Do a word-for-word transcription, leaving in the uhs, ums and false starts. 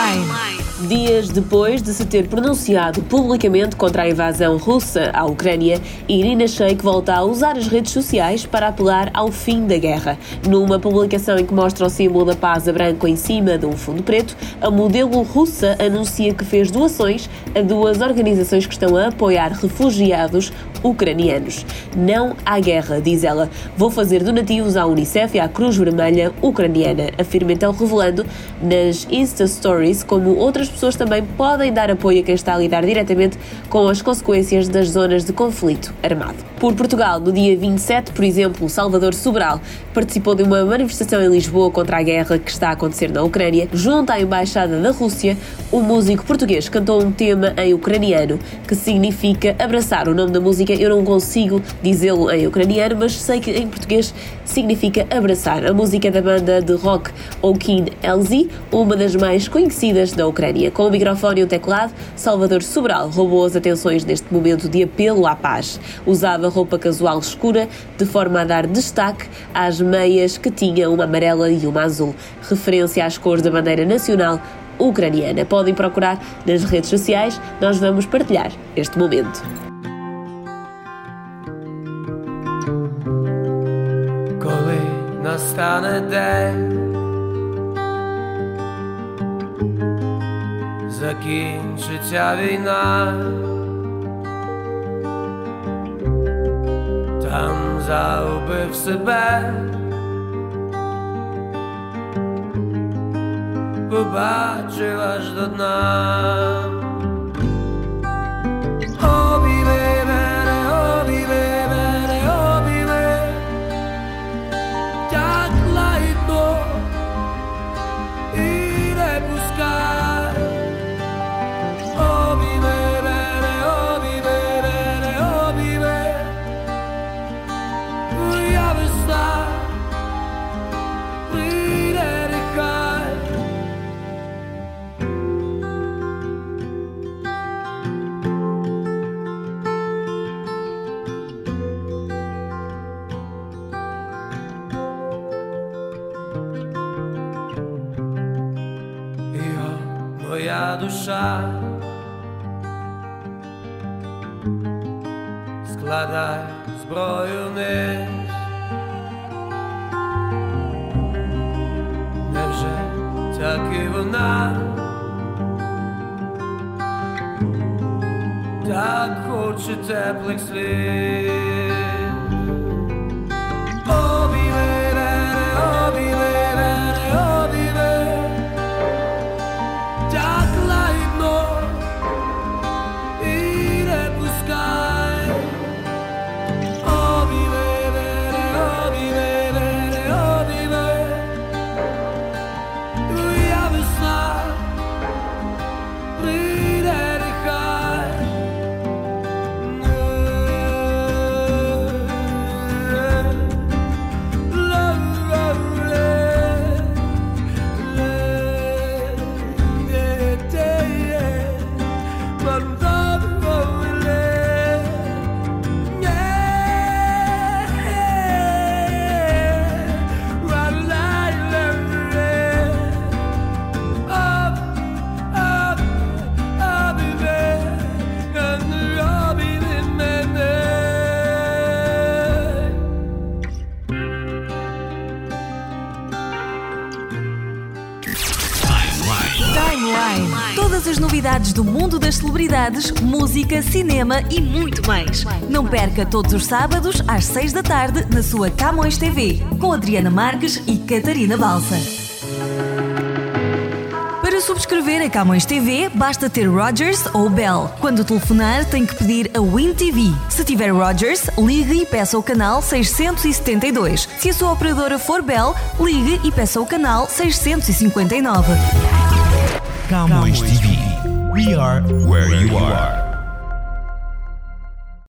Timeline. Dias depois de se ter pronunciado publicamente contra a invasão russa à Ucrânia, Irina Shayk volta a usar as redes sociais para apelar ao fim da guerra. Numa publicação em que mostra o símbolo da paz a branco em cima de um fundo preto, a modelo russa anuncia que fez doações a duas organizações que estão a apoiar refugiados ucranianos. Não há guerra, diz ela. Vou fazer donativos à Unicef e à Cruz Vermelha ucraniana, afirma então revelando nas Insta Stories como outras pessoas também podem dar apoio a quem está a lidar diretamente com as consequências das zonas de conflito armado. Por Portugal, no dia vinte e sete, por exemplo, Salvador Sobral participou de uma manifestação em Lisboa contra a guerra que está a acontecer na Ucrânia. Junto à Embaixada da Rússia, o músico português cantou um tema em ucraniano que significa abraçar. O nome da música eu não consigo dizê-lo em ucraniano, mas sei que em português significa abraçar. A música da banda de rock Okin Elzy, uma das mais conhecidas da Ucrânia. Com o microfone e o teclado, Salvador Sobral roubou as atenções neste momento de apelo à paz. Usava roupa casual escura, de forma a dar destaque às meias que tinha uma amarela e uma azul, referência às cores da bandeira nacional ucraniana. Podem procurar nas redes sociais, nós vamos partilhar este momento. Коли настане день, закінчиться війна, там загубив себе, побачив аж до дна. Обійми мене, обійми мене, обійми, як лагідно, і не пускай. Обійми мене, обійми мене, обійми, моя весна, прийде нехай. Моя душа, складай зброю вниз. Невже так і вона так хоче теплих слів? Обійми мене, обійми мене, обійми, так лагідно, і не пускай. Обійми мене, обійми мене, обійми, твоя весна, прийде нехай. Timeline. Todas as novidades do mundo das celebridades, música, cinema e muito mais. Não perca todos os sábados às seis da tarde na sua Camões T V, com Adriana Marques e Catarina Balsa. Para subscrever a Camões T V, basta ter Rogers ou Bell. Quando telefonar, tem que pedir a Win T V. Se tiver Rogers, ligue e peça o canal seiscentos e setenta e dois. Se a sua operadora for Bell, ligue e peça o canal seiscentos e cinquenta e nove. Camões T V. We are where you are.